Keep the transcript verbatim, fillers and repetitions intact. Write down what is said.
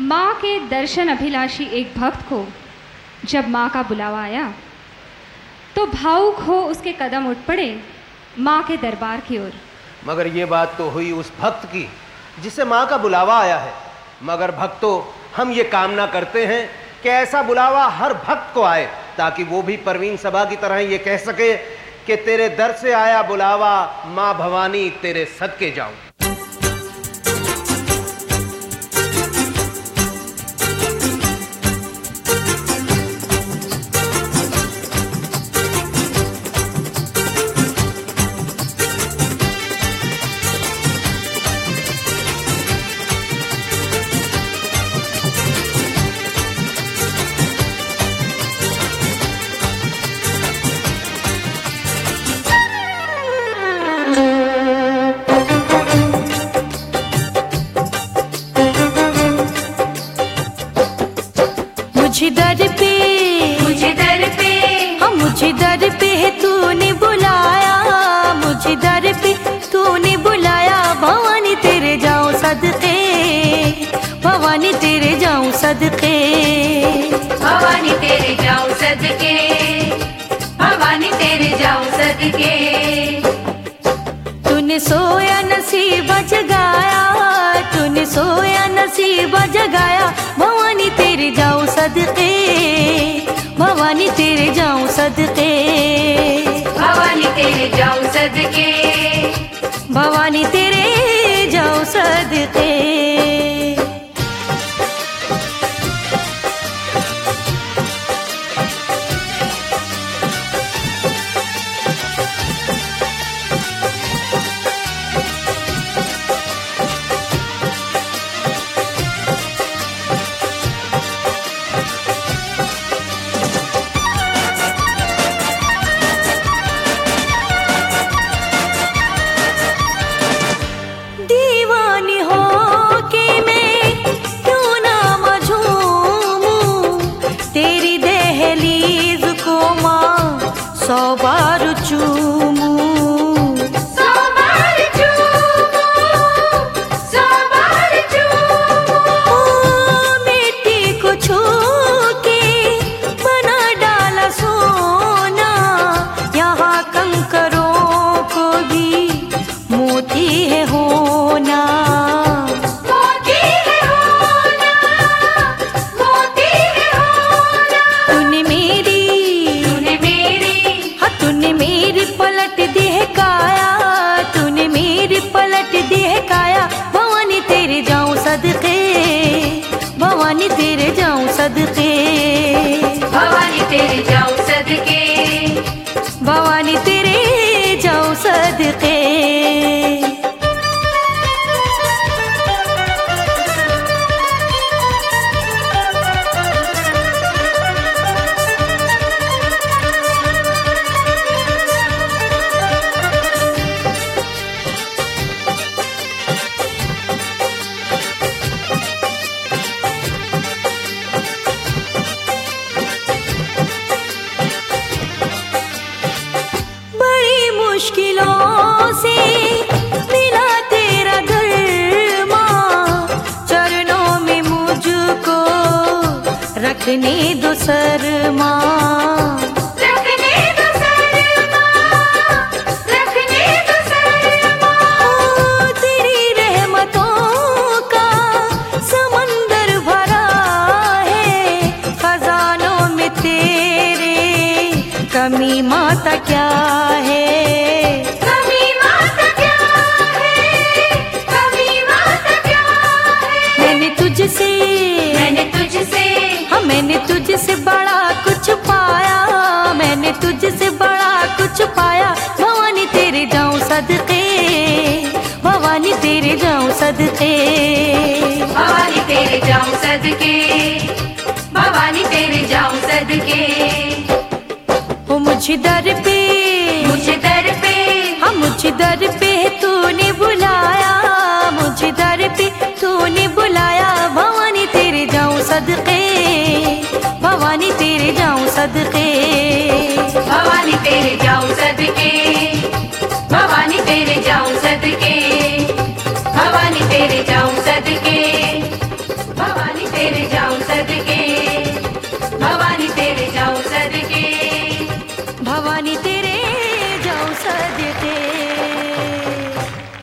माँ के दर्शन अभिलाषी एक भक्त को जब माँ का बुलावा आया तो भावुक हो उसके कदम उठ पड़े माँ के दरबार की ओर। मगर ये बात तो हुई उस भक्त की जिसे माँ का बुलावा आया है। मगर भक्तों, हम ये कामना करते हैं कि ऐसा बुलावा हर भक्त को आए ताकि वो भी परवीन सभा की तरह ये कह सके कि तेरे दर से आया बुलावा, माँ भवानी तेरे सदके जाऊं। मुझे दर पे मुझे दर पे हम मुझे दर पे है तूने बुलाया, मुझे दर पे तूने बुलाया। भवानी तेरे जाऊं सदके, भवानी तेरे जाऊं सदके, भवानी तेरे जाऊं सदके, भवानी तेरे जाऊं सदके। तूने सोया नसीब जगाया, तूने सोया नसीब जगाया। भवानी तेरे जाऊं सदके, भवानी तेरे जाऊं सदके, भवानी तेरे जाऊं सदके, भवानी तेरे जाऊं सदके। सौ बार चूमू, सौ बार चूमू, सौ बार चूमू। मिट्टी को छू के बना डाला सोना, यहाँ कंकरों को भी मोती है होना, मोती है होना, मोती है होना। तूने मेरी तूने मेरी तूने मेरी पलट दिहकाया, तूने मेरी पलट दिहकाया। भवानी तेरे जाऊं सदके, भवानी तेरे जाऊं सदके, भवानी तेरे जाऊं सदके, भवानी तेरे जाऊं सदके। मुश्किलों से मिला तेरा घर माँ, चरणों में मुझको रखने दो सर माँ, रखने दो सर माँ, रखने दो सर माँ। तेरी रहमतों का समंदर भरा है, खजानों में तेरे कमी माता क्या है, तुझसे मैंने तुझसे हाँ मैंने तुझसे बड़ा कुछ पाया, मैंने तुझसे बड़ा कुछ पाया। भवानी तेरे जाऊं सदके, भवानी तेरे जाऊं सदके, भवानी तेरे जाऊं सदके, भवानी तेरे जाऊं सदके। ओ मुझे दर पे मुझे दर पे हाँ मुझे दर पे तूने बुलाया, मुझे दर पे तूने बुलाया। भवानी तेरे जाऊं सदके, भवानी तेरे जाऊं सदके, भवानी तेरे जाऊं सदके, भवानी तेरे जाऊं सदके, भवानी तेरे जाऊं सदके, भवानी तेरे जाऊं सदके, भवानी तेरे जाऊं सदके, भवानी